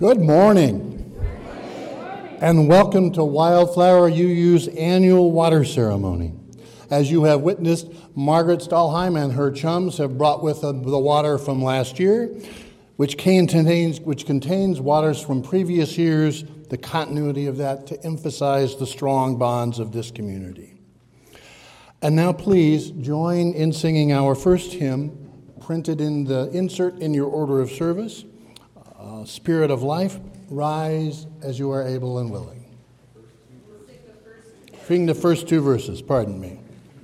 Good morning, and welcome to Wildflower UU's annual water ceremony. As you have witnessed, Margaret Stahlheim and her chums have brought with them the water from last year, which contains waters from previous years, the continuity of that to emphasize the strong bonds of this community. And now please join in singing our first hymn, printed in the insert in your order of service, Spirit of Life, rise as you are able and willing. Sing the first two verses, pardon me.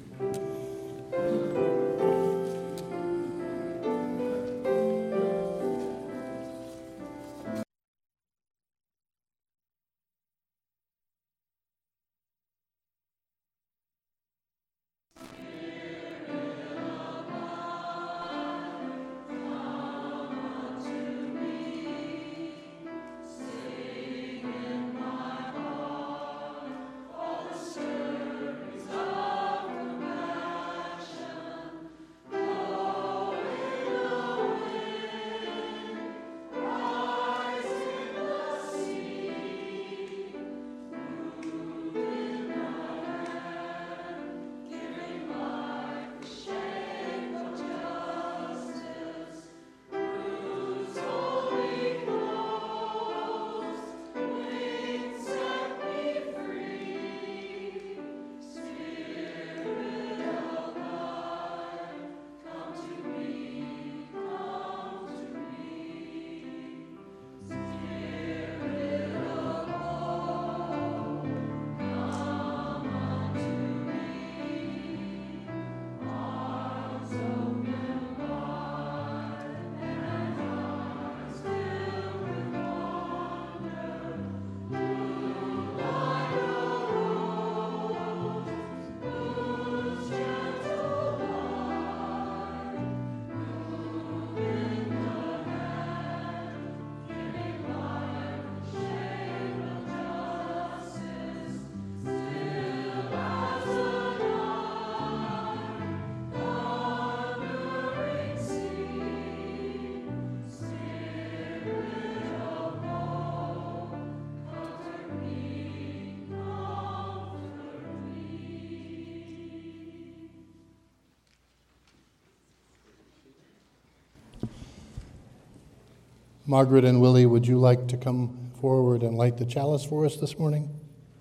Margaret and Willie, would you like to come forward and light the chalice for us this morning?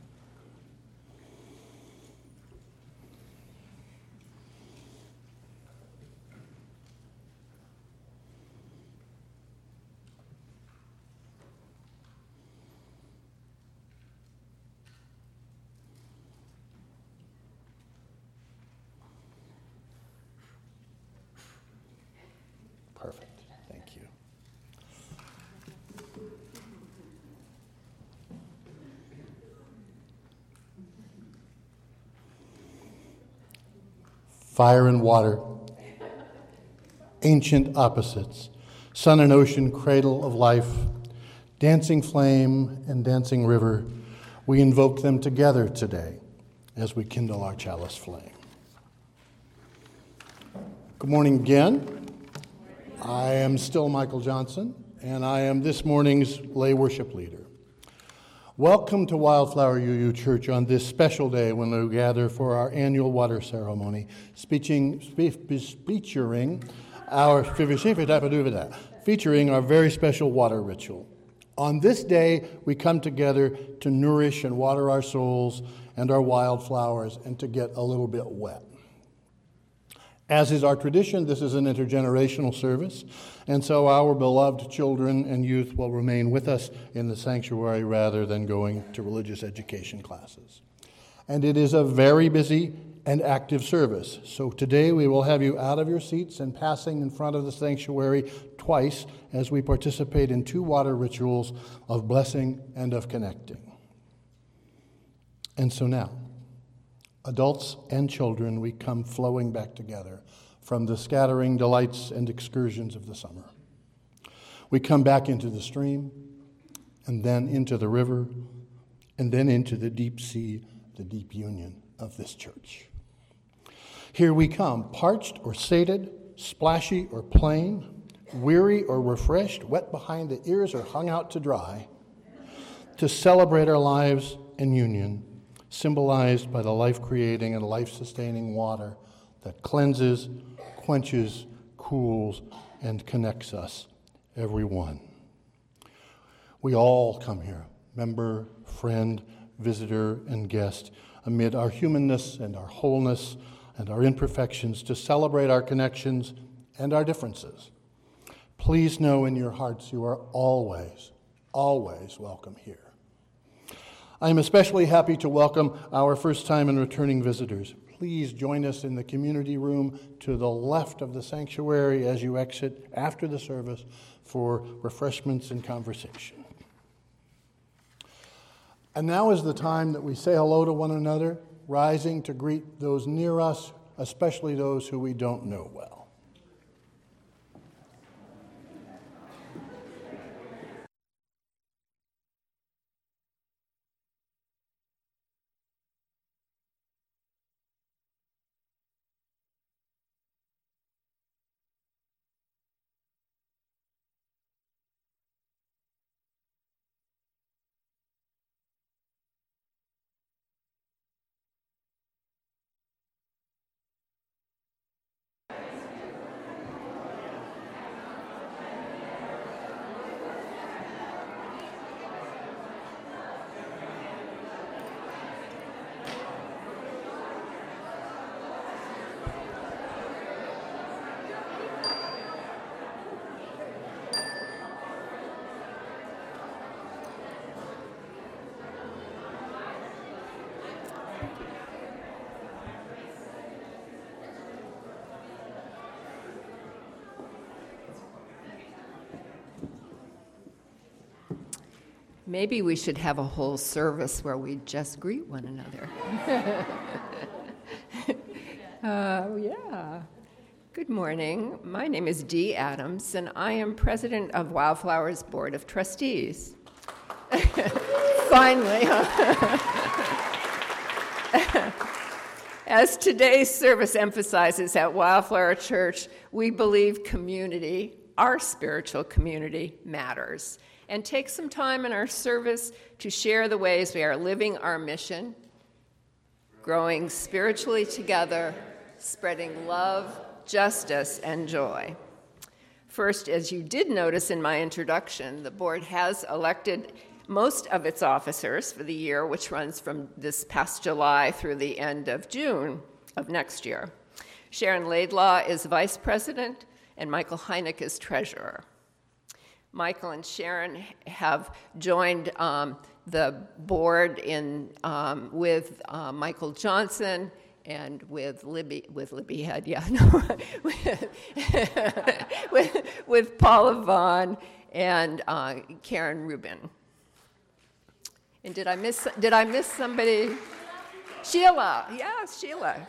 Perfect. Thank you. Fire and water, ancient opposites, sun and ocean, cradle of life, dancing flame and dancing river, we invoke them together today as we kindle our chalice flame. Good morning again. I am still Michael Johnson, and I am this morning's lay worship leader. Welcome to Wildflower UU Church on this special day when we gather for our annual water ceremony, featuring our very special water ritual. On this day, we come together to nourish and water our souls and our wildflowers and to get a little bit wet. As is our tradition, this is an intergenerational service, and so our beloved children and youth will remain with us in the sanctuary rather than going to religious education classes. And it is a very busy and active service, so today we will have you out of your seats and passing in front of the sanctuary twice as we participate in two water rituals of blessing and of connecting. And so now, adults and children, we come flowing back together from the scattering delights and excursions of the summer. We come back into the stream, and then into the river, and then into the deep sea, the deep union of this church. Here we come, parched or sated, splashy or plain, weary or refreshed, wet behind the ears or hung out to dry, to celebrate our lives in union, symbolized by the life-creating and life-sustaining water that cleanses, quenches, cools, and connects us, every one. We all come here, member, friend, visitor, and guest, amid our humanness and our wholeness and our imperfections, to celebrate our connections and our differences. Please know in your hearts you are always, always welcome here. I am especially happy to welcome our first-time and returning visitors. Please join us in the community room to the left of the sanctuary as you exit after the service for refreshments and conversation. And now is the time that we say hello to one another, rising to greet those near us, especially those who we don't know well. Maybe we should have a whole service where we just greet one another. Yeah. Good morning. My name is Dee Adams, and I am president of Wildflowers Board of Trustees. Finally, huh? As today's service emphasizes, at Wildflower Church, we believe community, our spiritual community, matters. And take some time in our service to share the ways we are living our mission, growing spiritually together, spreading love, justice, and joy. First, as you did notice in my introduction, the board has elected most of its officers for the year, which runs from this past July through the end of June of next year. Sharon Laidlaw is vice president, and Michael Heineck is treasurer. Michael and Sharon have joined the board with Michael Johnson and with Libby Head, yeah, no, with Paula Vaughn and Karen Rubin. And did I miss somebody? Sheila, yeah, Sheila.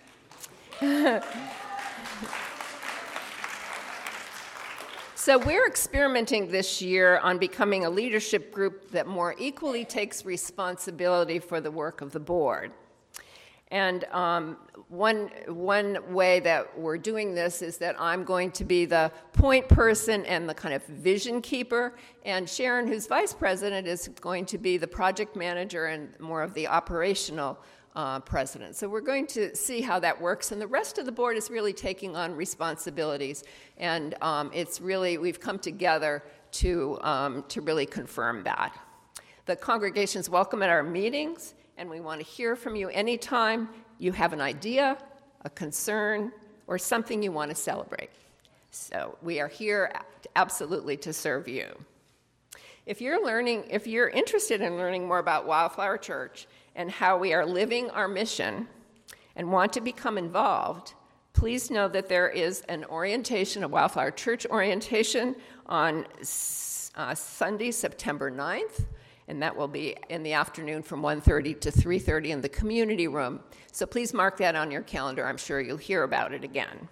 So we're experimenting this year on becoming a leadership group that more equally takes responsibility for the work of the board. And one way that we're doing this is that I'm going to be the point person and the kind of vision keeper, and Sharon, who's vice president, is going to be the project manager and more of the operational president. So we're going to see how that works, and the rest of the board is really taking on responsibilities, and we've come together to really confirm that. The congregation's welcome at our meetings, and we want to hear from you anytime you have an idea, a concern, or something you want to celebrate. So we are here absolutely to serve you. If you're interested in learning more about Wildflower Church and how we are living our mission and want to become involved, please know that there is an orientation, a Wildflower Church orientation on Sunday, September 9th, and that will be in the afternoon from 1:30 to 3:30 in the community room. So please mark that on your calendar. I'm sure you'll hear about it again.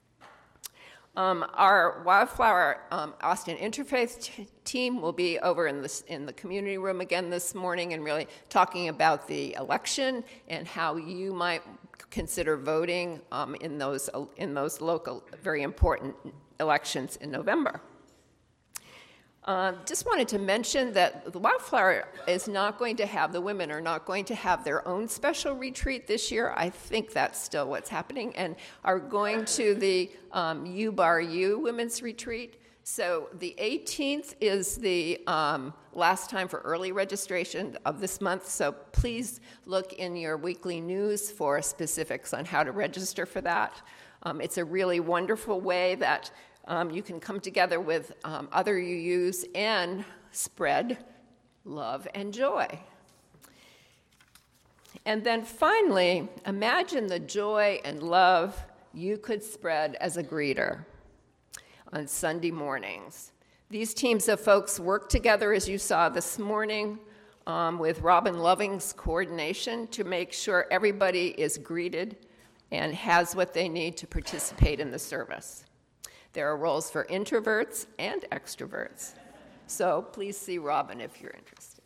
Our Wildflower Austin Interfaith team will be over in the community room again this morning and really talking about the election and how you might consider voting in those local, very important elections in November. Just wanted to mention that the Wildflower is not going to have, the women are not going to have their own special retreat this year. I think that's still what's happening, and are going to the U Bar U Women's Retreat. So the 18th is the last time for early registration of this month, so please look in your weekly news for specifics on how to register for that. It's a really wonderful way that you can come together with other UUs and spread love and joy. And then finally, imagine the joy and love you could spread as a greeter on Sunday mornings. These teams of folks work together, as you saw this morning, with Robin Loving's coordination to make sure everybody is greeted and has what they need to participate in the service. There are roles for introverts and extroverts. So please see Robin if you're interested.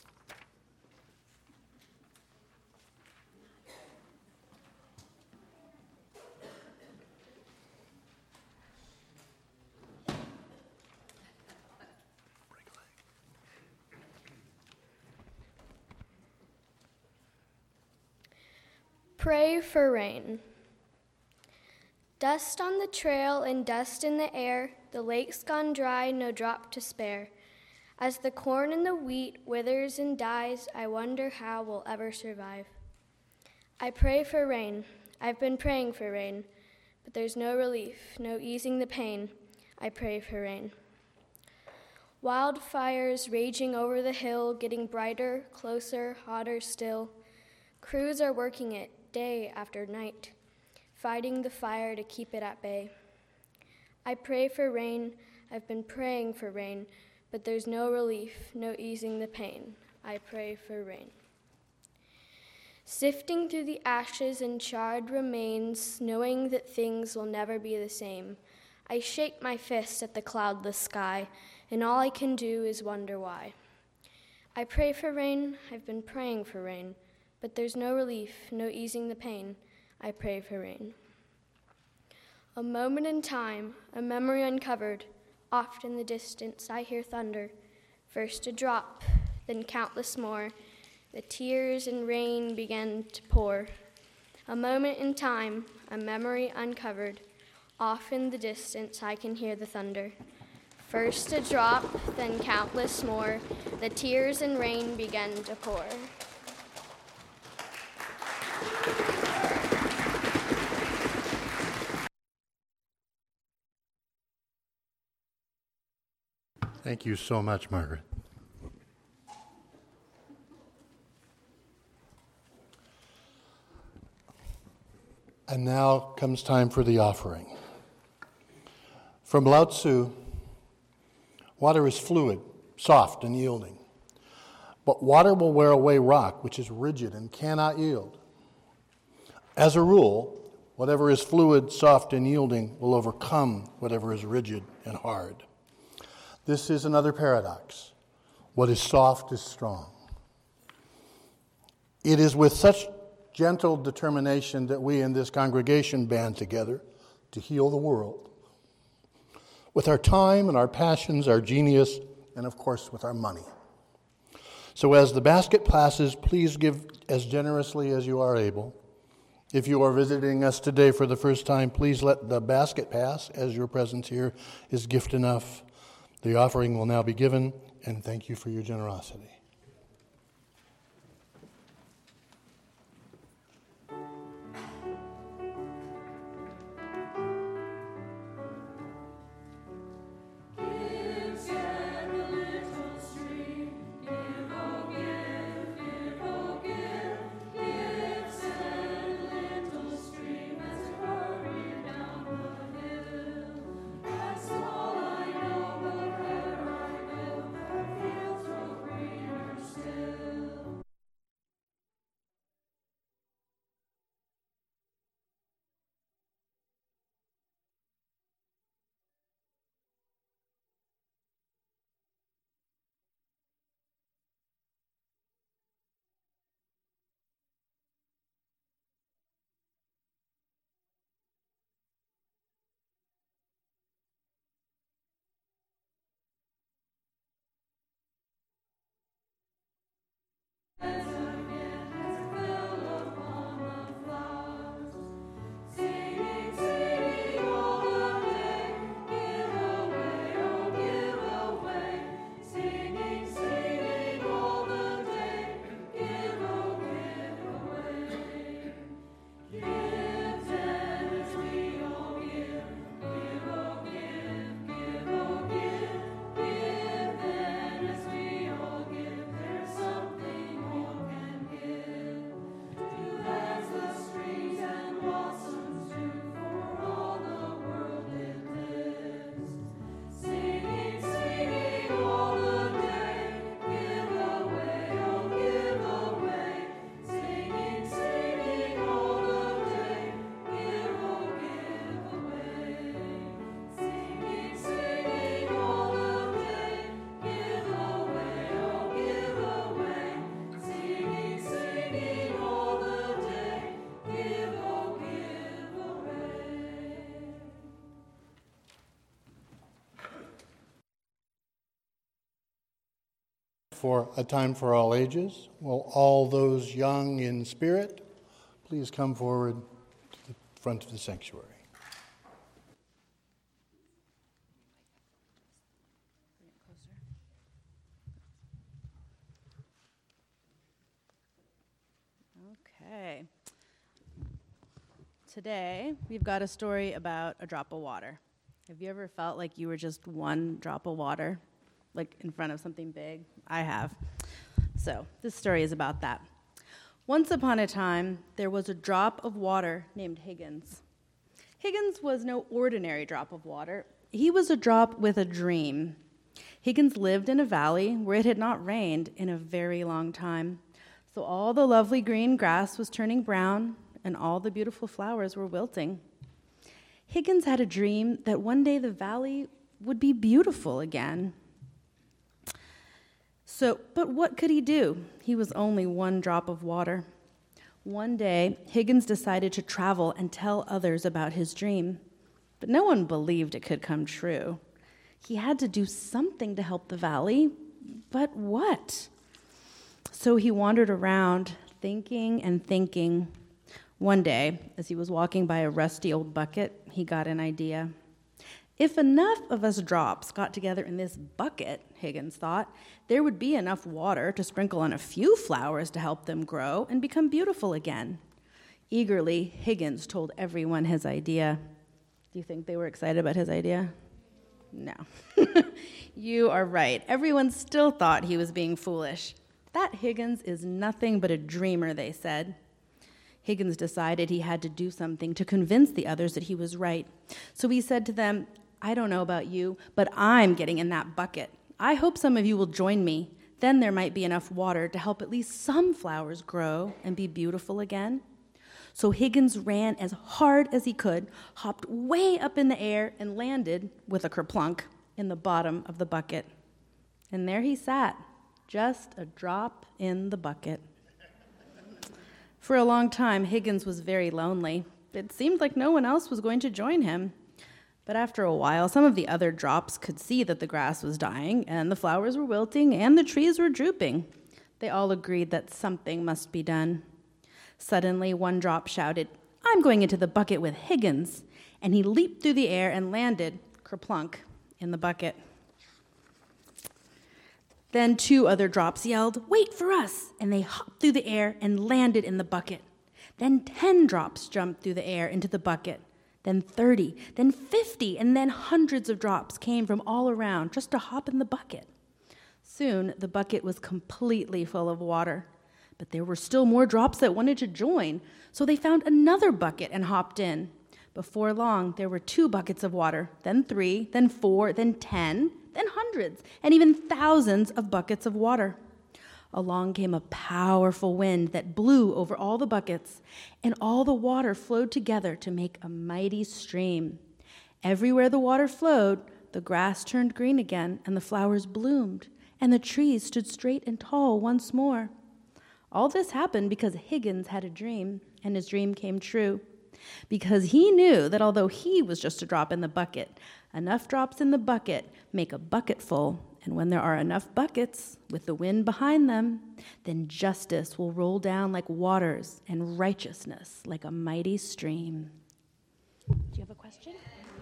Pray for rain. Dust on the trail and dust in the air, the lake's gone dry, no drop to spare. As the corn and the wheat withers and dies, I wonder how we'll ever survive. I pray for rain. I've been praying for rain, but there's no relief, no easing the pain. I pray for rain. Wildfires raging over the hill, getting brighter, closer, hotter still. Crews are working it day after night, fighting the fire to keep it at bay. I pray for rain, I've been praying for rain, but there's no relief, no easing the pain. I pray for rain. Sifting through the ashes and charred remains, knowing that things will never be the same, I shake my fist at the cloudless sky, and all I can do is wonder why. I pray for rain, I've been praying for rain, but there's no relief, no easing the pain. I pray for rain. A moment in time, a memory uncovered. Oft in the distance I hear thunder. First a drop, then countless more. The tears and rain began to pour. A moment in time, a memory uncovered. Off in the distance I can hear the thunder. First a drop, then countless more. The tears and rain began to pour. Thank you so much, Margaret. And now comes time for the offering. From Lao Tzu, water is fluid, soft, and yielding. But water will wear away rock, which is rigid and cannot yield. As a rule, whatever is fluid, soft, and yielding will overcome whatever is rigid and hard. This is another paradox. What is soft is strong. It is with such gentle determination that we in this congregation band together to heal the world. With our time and our passions, our genius, and of course with our money. So as the basket passes, please give as generously as you are able. If you are visiting us today for the first time, please let the basket pass, as your presence here is gift enough. The offering will now be given, and thank you for your generosity. Green for A Time for All Ages. Will all those young in spirit please come forward to the front of the sanctuary? Okay. Today, we've got a story about a drop of water. Have you ever felt like you were just one drop of water, like in front of something big? I have. So, this story is about that. Once upon a time, there was a drop of water named Higgins. Higgins was no ordinary drop of water. He was a drop with a dream. Higgins lived in a valley where it had not rained in a very long time. So all the lovely green grass was turning brown, and all the beautiful flowers were wilting. Higgins had a dream that one day the valley would be beautiful again. But what could he do? He was only one drop of water. One day, Higgins decided to travel and tell others about his dream. But no one believed it could come true. He had to do something to help the valley, but what? So he wandered around, thinking and thinking. One day, as he was walking by a rusty old bucket, he got an idea. If enough of us drops got together in this bucket, Higgins thought, there would be enough water to sprinkle on a few flowers to help them grow and become beautiful again. Eagerly, Higgins told everyone his idea. Do you think they were excited about his idea? No. You are right. Everyone still thought he was being foolish. That Higgins is nothing but a dreamer, they said. Higgins decided he had to do something to convince the others that he was right. So he said to them, I don't know about you, but I'm getting in that bucket. I hope some of you will join me. Then there might be enough water to help at least some flowers grow and be beautiful again. So Higgins ran as hard as he could, hopped way up in the air, and landed, with a kerplunk, in the bottom of the bucket. And there he sat, just a drop in the bucket. For a long time, Higgins was very lonely. It seemed like no one else was going to join him. But after a while, some of the other drops could see that the grass was dying, and the flowers were wilting, and the trees were drooping. They all agreed that something must be done. Suddenly, one drop shouted, I'm going into the bucket with Higgins. And he leaped through the air and landed, kerplunk, in the bucket. Then 2 other drops yelled, Wait for us! And they hopped through the air and landed in the bucket. Then 10 drops jumped through the air into the bucket. Then 30, then 50, and then hundreds of drops came from all around just to hop in the bucket. Soon, the bucket was completely full of water. But there were still more drops that wanted to join, so they found another bucket and hopped in. Before long, there were 2 buckets of water, then 3, then 4, then 10, then hundreds, and even thousands of buckets of water. Along came a powerful wind that blew over all the buckets, and all the water flowed together to make a mighty stream. Everywhere the water flowed, the grass turned green again, and the flowers bloomed, and the trees stood straight and tall once more. All this happened because Higgins had a dream, and his dream came true. Because he knew that although he was just a drop in the bucket, enough drops in the bucket make a bucket full. And when there are enough buckets with the wind behind them, then justice will roll down like waters and righteousness like a mighty stream. Do you have a question?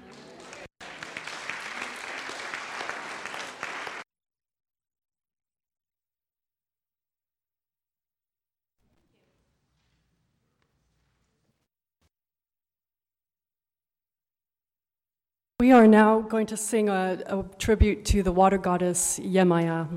We are now going to sing a tribute to the water goddess Yemaya.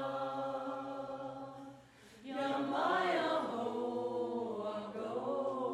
Yamaya ho,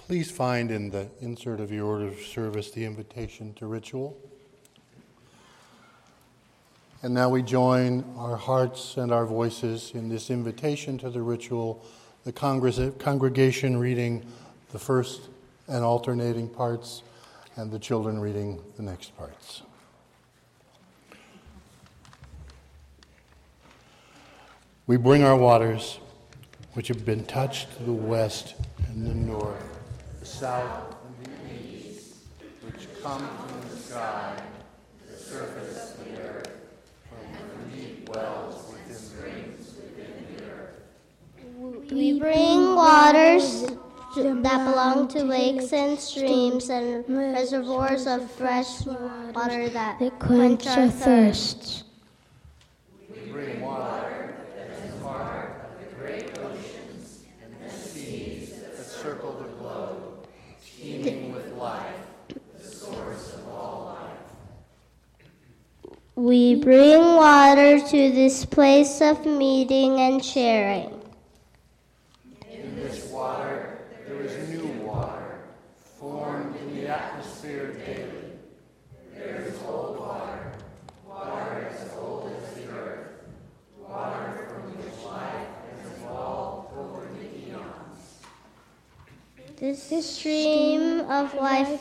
Please find in the insert of your order of service the invitation to ritual. And now we join our hearts and our voices in this invitation to the ritual, the congregation reading the first and alternating parts, and the children reading the next parts. We bring our waters, which have been touched to the west and the north, the south and the east, which come from the sky, the surface of the earth, from the deep wells within springs within the earth. We bring waters that belong to lakes and streams and reservoirs of fresh water that quench our thirst. We bring water that is part of the great oceans and the seas that circle the globe, teeming with life, the source of all life. We bring water to this place of meeting and sharing. In this water, there is new water, formed in the atmosphere daily. There is old water, water as old as the earth, water from which life has evolved over the eons. This stream of life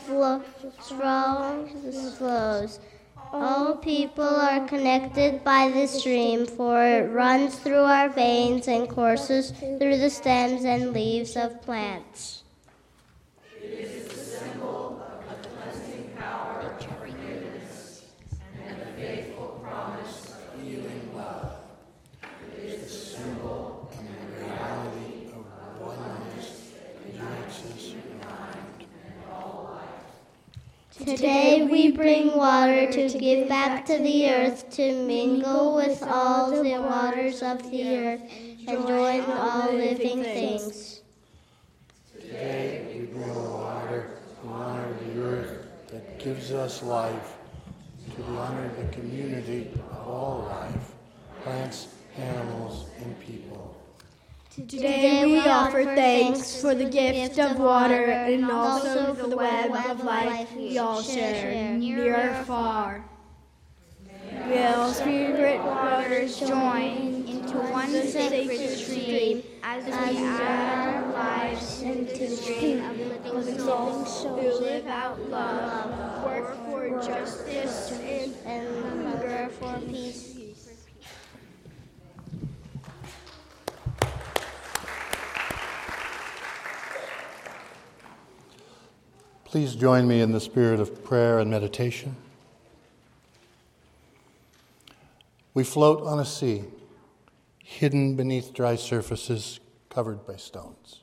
flows. All people are connected by this stream, for it runs through our veins and courses through the stems and leaves of plants. It is the symbol of the cleansing power of forgiveness and the faithful promise of healing love. It is the symbol and the reality of oneness that unites us around all life. Today we bring water to give back to the earth, to mingle with all the waters of the earth and join all living things. Today we bring water to honor the earth that gives us life, to honor the community of all life, plants, animals, and people. Today we offer thanks for the gift of water and also for the web of life we all share, near or far. May all spirit waters join into one sacred stream as we add our lives into the stream of living souls who live out love, work for justice, And hunger for peace. Please join me in the spirit of prayer and meditation. We float on a sea, hidden beneath dry surfaces covered by stones.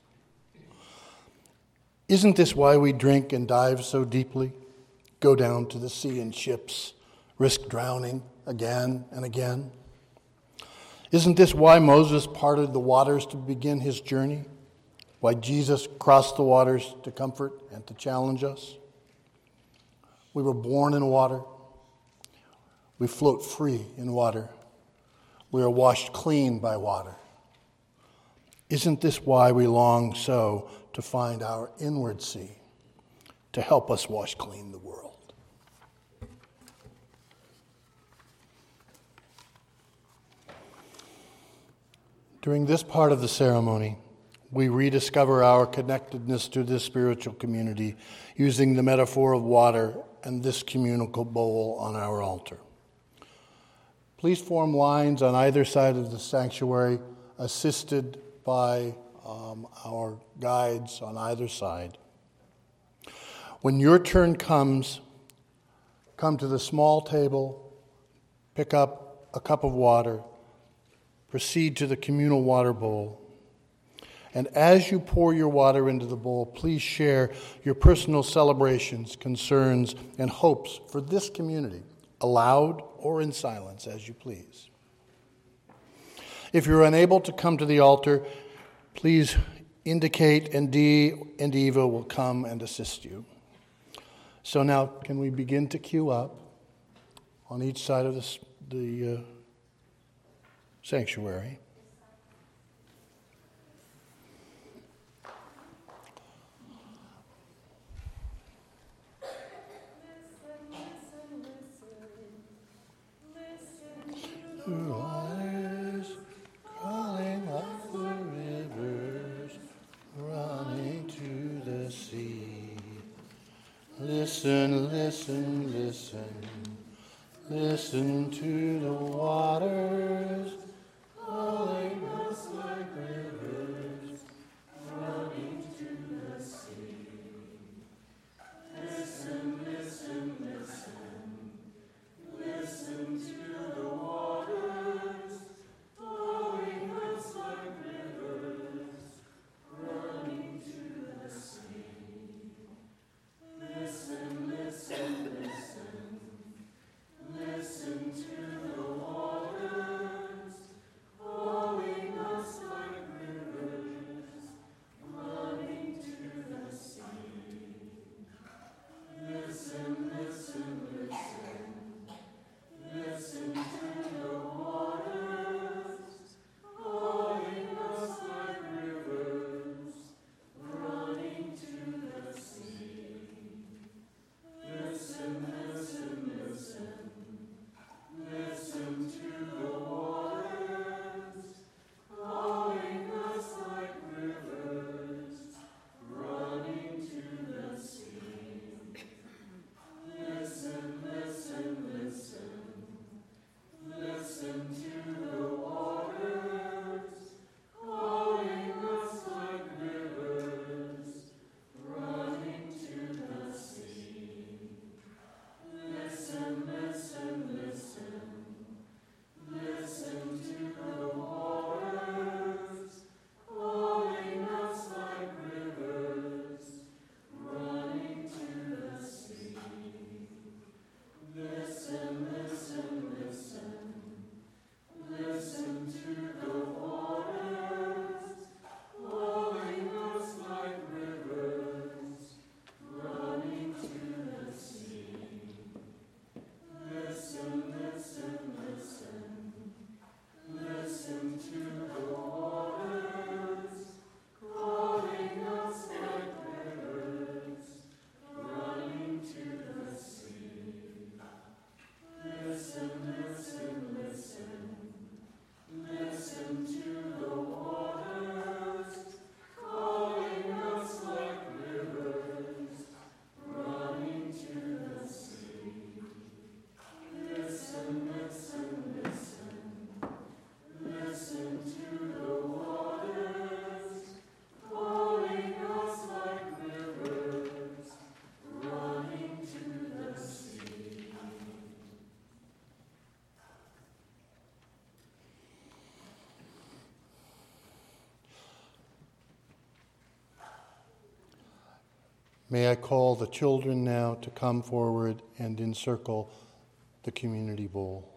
Isn't this why we drink and dive so deeply, go down to the sea in ships, risk drowning again and again? Isn't this why Moses parted the waters to begin his journey? Why Jesus crossed the waters to comfort and to challenge us? We were born in water. We float free in water. We are washed clean by water. Isn't this why we long so to find our inward sea to help us wash clean the world? During this part of the ceremony, we rediscover our connectedness to this spiritual community using the metaphor of water and this communal bowl on our altar. Please form lines on either side of the sanctuary, assisted by our guides on either side. When your turn comes, come to the small table, pick up a cup of water, proceed to the communal water bowl. And as you pour your water into the bowl, please share your personal celebrations, concerns, and hopes for this community, aloud or in silence, as you please. If you're unable to come to the altar, please indicate, and Dee and Eva will come and assist you. So now, can we begin to queue up on each side of the sanctuary? the waters, calling like the rivers, running to the sea. Listen, listen, listen, listen to the waters, calling us like rivers, running to the sea. Listen, listen, listen, listen to the waters, calling us like rivers, running to the sea. Listen, listen, listen, listen to the waters, calling us like rivers, running to the sea. Listen, listen, listen, listen to the waters, calling us like rivers, running to the sea. Listen, listen, listen, listen to the waters, calling us like rivers, running to the sea. Listen, listen, listen, listen to the waters, calling us like rivers, running to the sea. Listen, listen, listen, listen to the waters, calling us like rivers, running to the sea. Listen, listen, listen, listen to the waters, calling us like rivers, running to the sea. Listen, listen, listen, listen to the waters, calling us like rivers, running to the sea. Listen, listen, listen, listen to the waters, calling us like rivers, running to the sea. Listen, listen, listen, listen to the waters, calling us like rivers, running to the sea. May I call the children now to come forward and encircle the community bowl.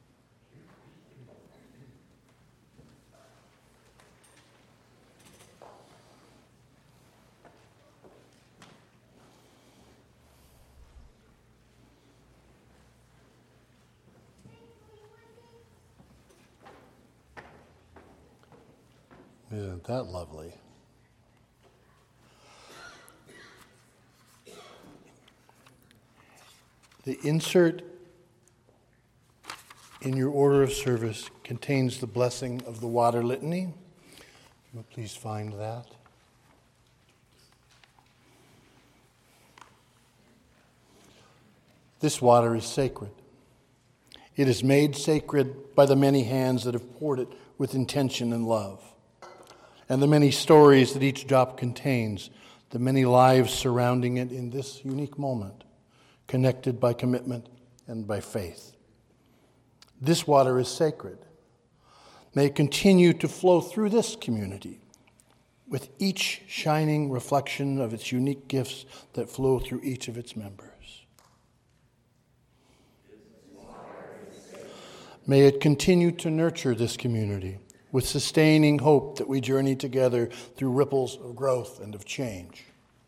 Isn't that lovely? The insert in your order of service contains the blessing of the water litany. If you would please find that. This water is sacred. It is made sacred by the many hands that have poured it with intention and love, and the many stories that each drop contains, the many lives surrounding it in this unique moment, connected by commitment and by faith. This water is sacred. May it continue to flow through this community with each shining reflection of its unique gifts that flow through each of its members. May it continue to nurture this community with sustaining hope that we journey together through ripples of growth and of change.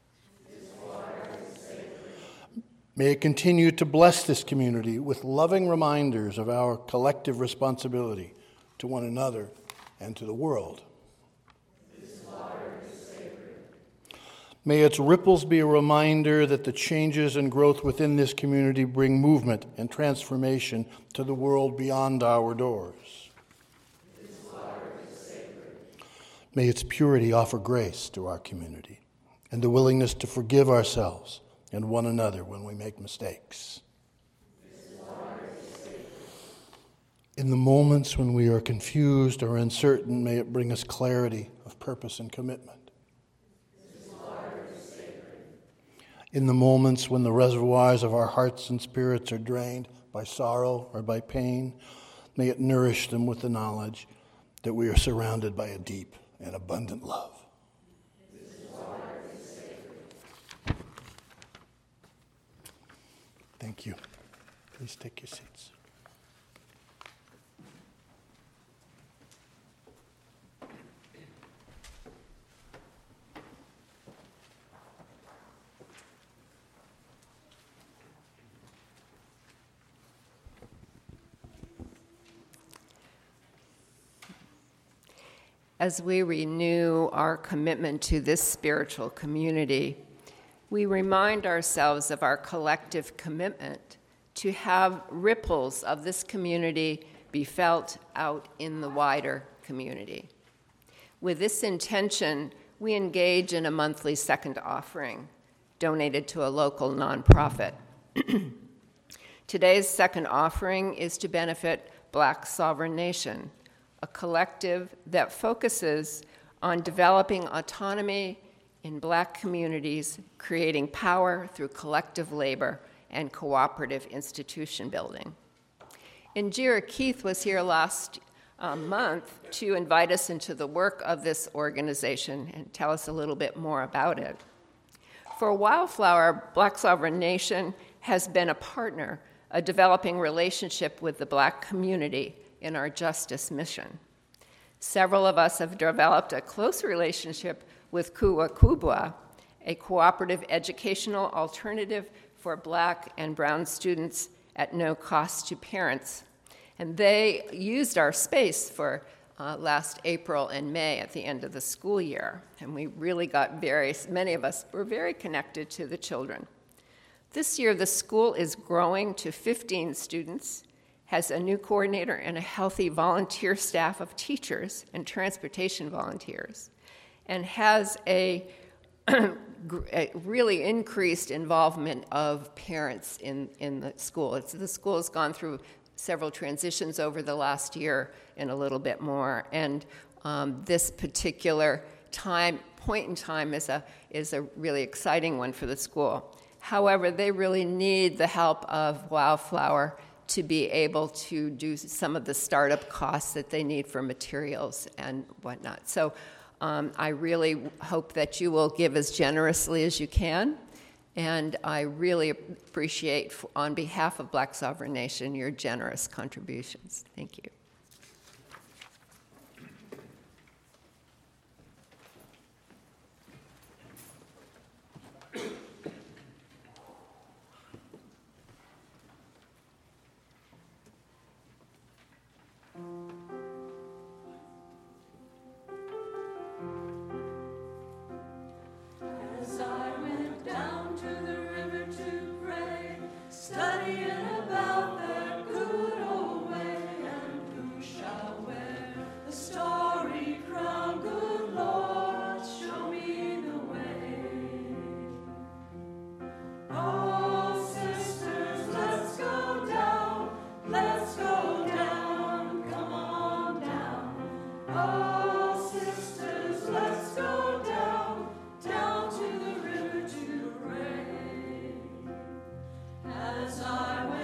May it continue to bless this community with loving reminders of our collective responsibility to one another and to the world. May its ripples be a reminder that the changes and growth within this community bring movement and transformation to the world beyond our doors. May its purity offer grace to our community and the willingness to forgive ourselves and one another when we make mistakes. In the moments when we are confused or uncertain, may it bring us clarity of purpose and commitment. In the moments when the reservoirs of our hearts and spirits are drained by sorrow or by pain, may it nourish them with the knowledge that we are surrounded by a deep and abundant love. Thank you. Please take your seats. As we renew our commitment to this spiritual community, we remind ourselves of our collective commitment to have ripples of this community be felt out in the wider community. With this intention, we engage in a monthly second offering donated to a local nonprofit. Today's second offering is to benefit Black Sovereign Nation, a collective that focuses on developing autonomy in Black communities, creating power through collective labor and cooperative institution building. Indira Keith was here last month to invite us into the work of this organization and tell us a little bit more about it. For Wildflower, Black Sovereign Nation has been a partner, a developing relationship with the Black community in our justice mission. Several of us have developed a close relationship with Kuwa Kubwa, a cooperative educational alternative for Black and Brown students at no cost to parents. And they used our space for last April and May at the end of the school year. And we really got many of us were very connected to the children. This year, the school is growing to 15 students, has a new coordinator and a healthy volunteer staff of teachers and transportation volunteers, and has a really increased involvement of parents in the school. The school has gone through several transitions over the last year and a little bit more, and this particular point in time is a really exciting one for the school. However, they really need the help of Wildflower to be able to do some of the startup costs that they need for materials and whatnot. So I really hope that you will give as generously as you can, and I really appreciate, on behalf of Black Sovereign Nation, your generous contributions. Thank you. As I went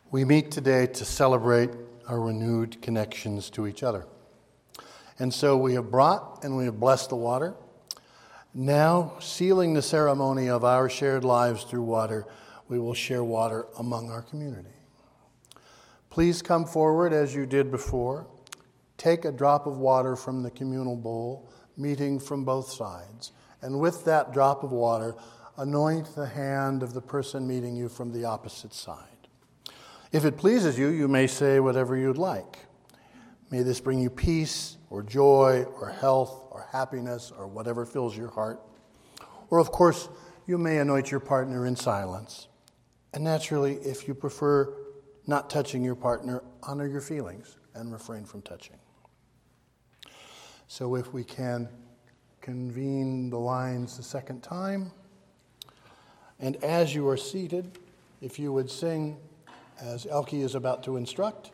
We meet today to celebrate our renewed connections to each other. And so we have brought and we have blessed the water. Now, sealing the ceremony of our shared lives through water, we will share water among our community. Please come forward as you did before. Take a drop of water from the communal bowl, meeting from both sides. And with that drop of water, anoint the hand of the person meeting you from the opposite side. If it pleases you, you may say whatever you'd like. May this bring you peace or joy or health or happiness or whatever fills your heart. Or, of course, you may anoint your partner in silence. And naturally, if you prefer not touching your partner, honor your feelings and refrain from touching. So if we can convene the lines a second time. And as you are seated, if you would sing as Elke is about to instruct.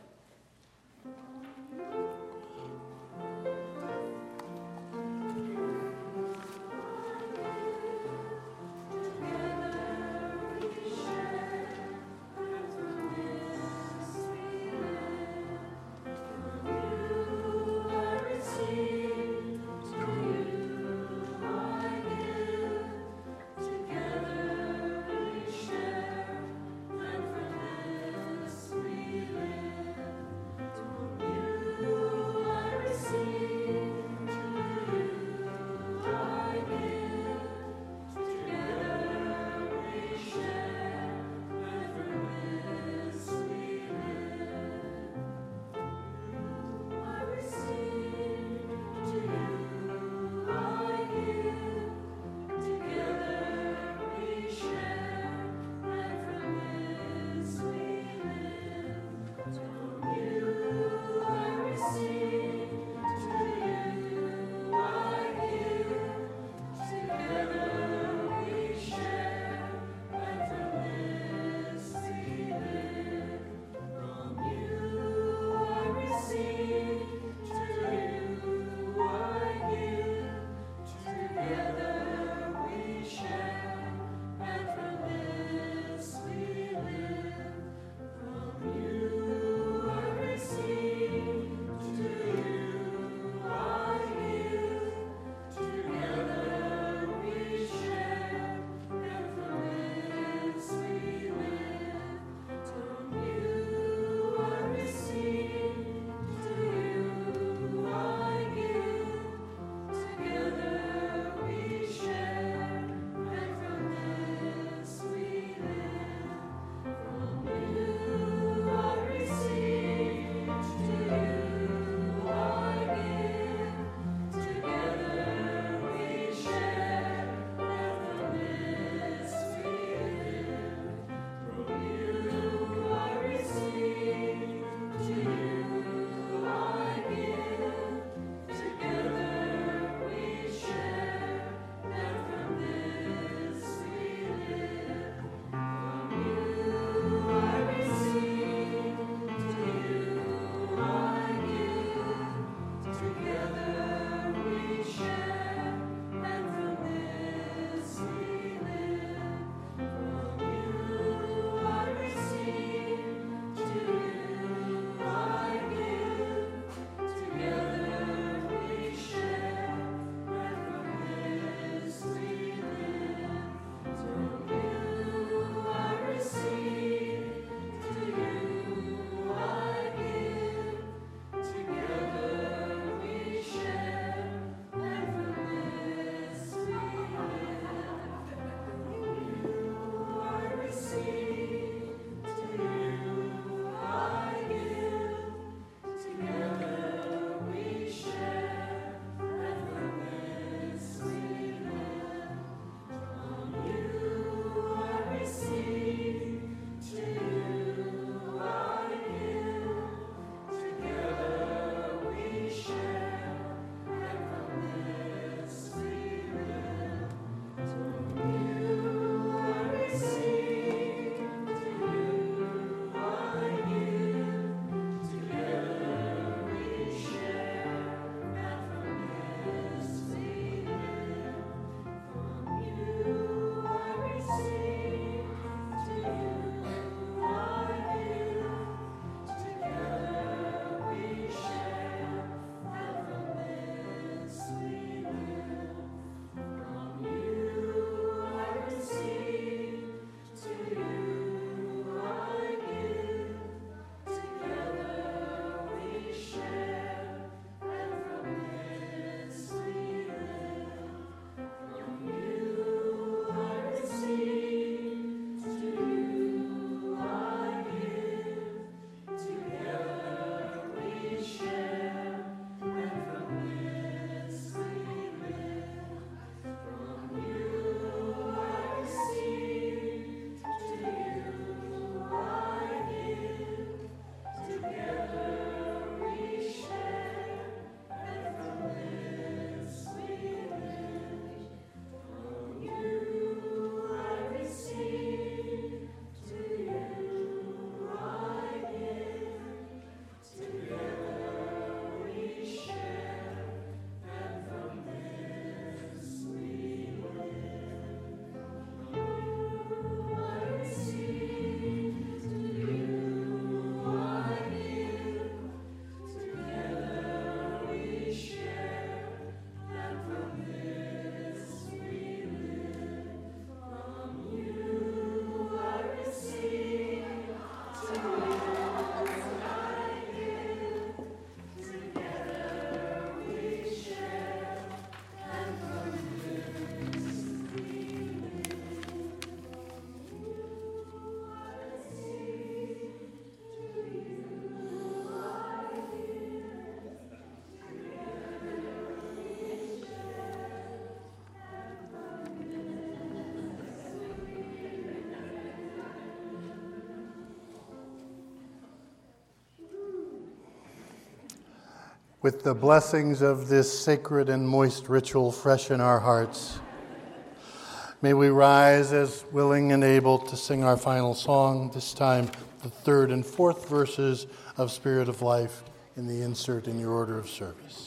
With the blessings of this sacred and moist ritual fresh in our hearts, may we rise as willing and able to sing our final song, this time the third and fourth verses of Spirit of Life in the insert in your order of service.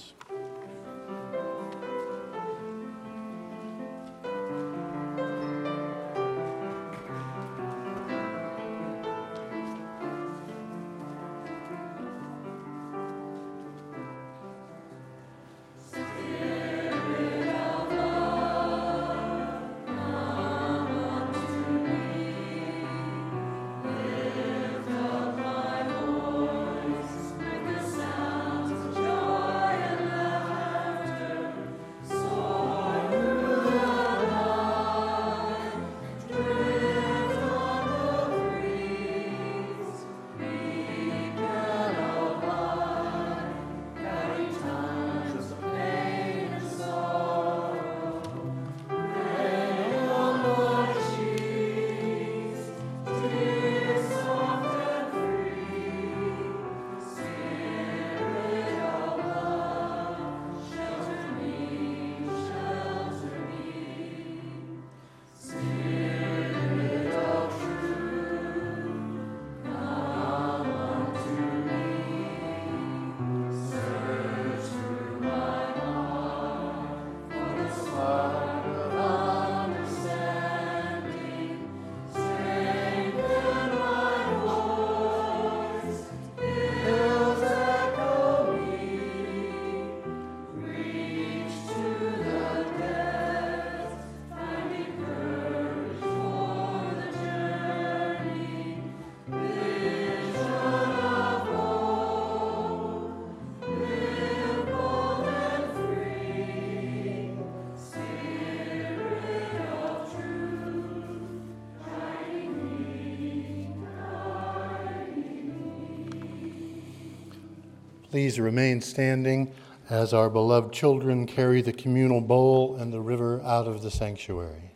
Please remain standing as our beloved children carry the communal bowl and the river out of the sanctuary.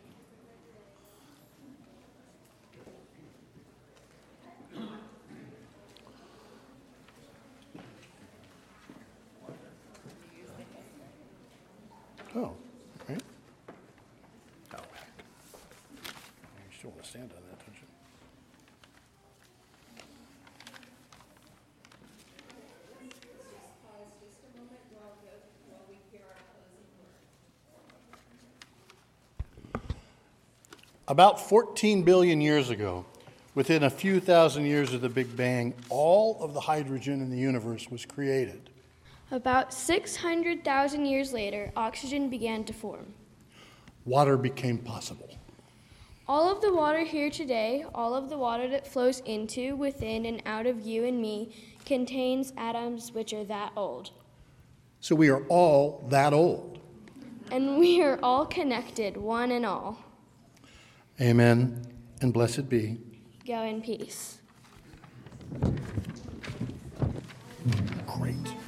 Oh, right. Oh, heck. You still want to stand on that, don't you? About 14 billion years ago, within a few thousand years of the Big Bang, all of the hydrogen in the universe was created. About 600,000 years later, oxygen began to form. Water became possible. All of the water here today, all of the water that flows into, within, and out of you and me, contains atoms which are that old. So we are all that old. And we are all connected, one and all. Amen, and blessed be. Go in peace. Great.